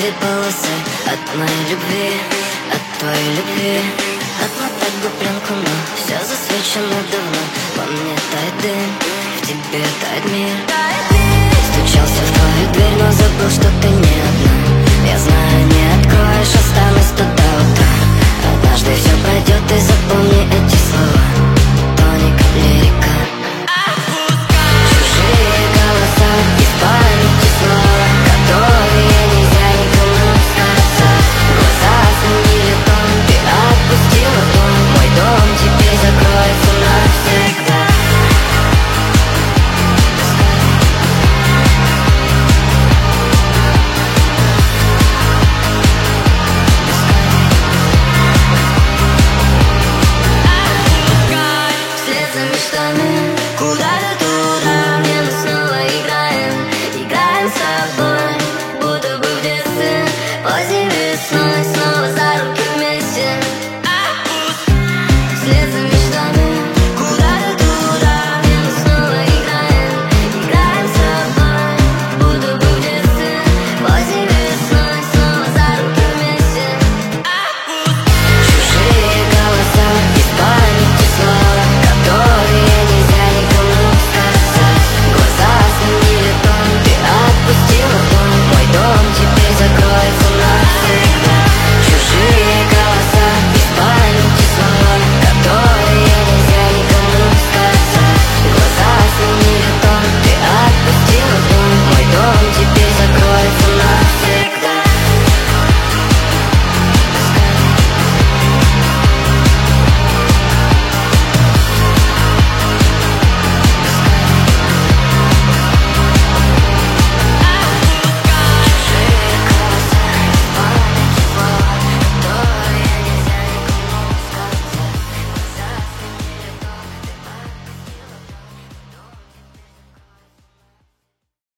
белые полосы от моей любви, от твоей любви. Отмотать бы пленку, но все засвечено давно. Во мне тает дым, в тебе тает мир. Стучался в твою дверь, но забыл, что ты не одна.